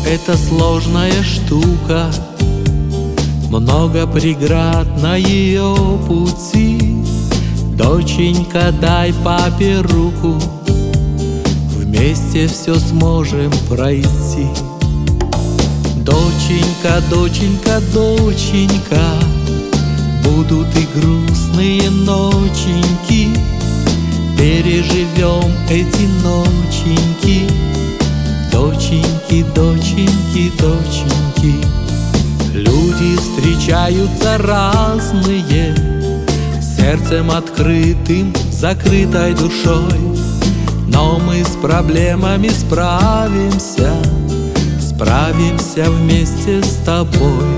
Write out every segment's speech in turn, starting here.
это сложная штука, много преград на ее пути. Доченька, дай папе руку, вместе все сможем пройти. Доченька, доченька, доченька, будут и грустные ноченьки, переживем эти ноченьки. Доченьки, доченьки, доченьки. Люди встречаются разные, сердцем открытым, закрытой душой, но мы с проблемами справимся, справимся вместе с тобой.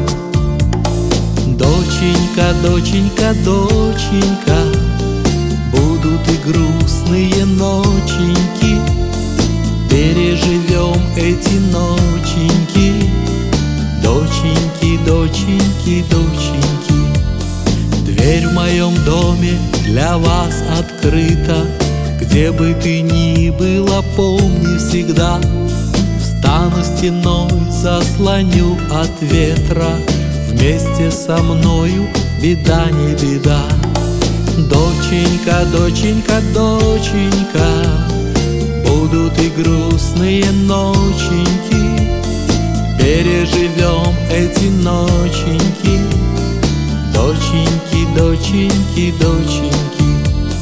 Доченька, доченька, доченька, будут и грустные ноченьки, переживем эти ноченьки. Доченьки, доченьки, доченьки. Дверь в моем доме для вас открыта, где бы ты ни была, помни всегда. Встану стеной, заслоню от ветра, вместе со мною беда не беда. Доченька, доченька, доченька, будут и грустные ноченьки, переживем эти ноченьки. Доченьки, доченьки, доченьки.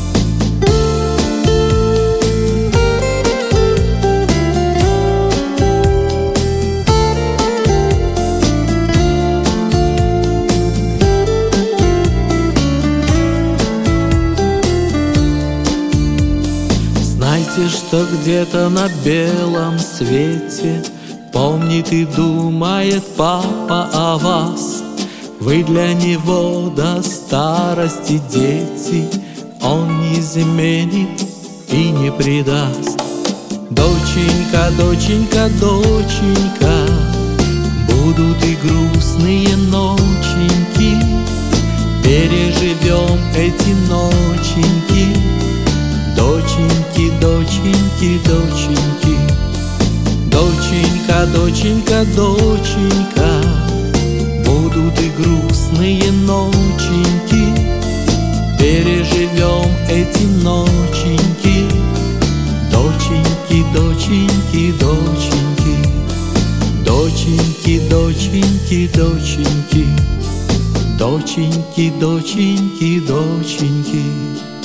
Знайте, что где-то на белом свете помнит и думает папа о вас. Вы для него до старости дети, он не изменит и не предаст. Доченька, доченька, доченька, будут и грустные ноченьки, переживем эти ноченьки. Доченьки, доченьки, доченьки. Доченька, доченька, доченька, будут и грустные ноченьки, переживем эти ноченьки. Доченьки, доченьки, доченьки. Доченьки, доченьки, доченьки. Доченьки, доченьки, доченьки.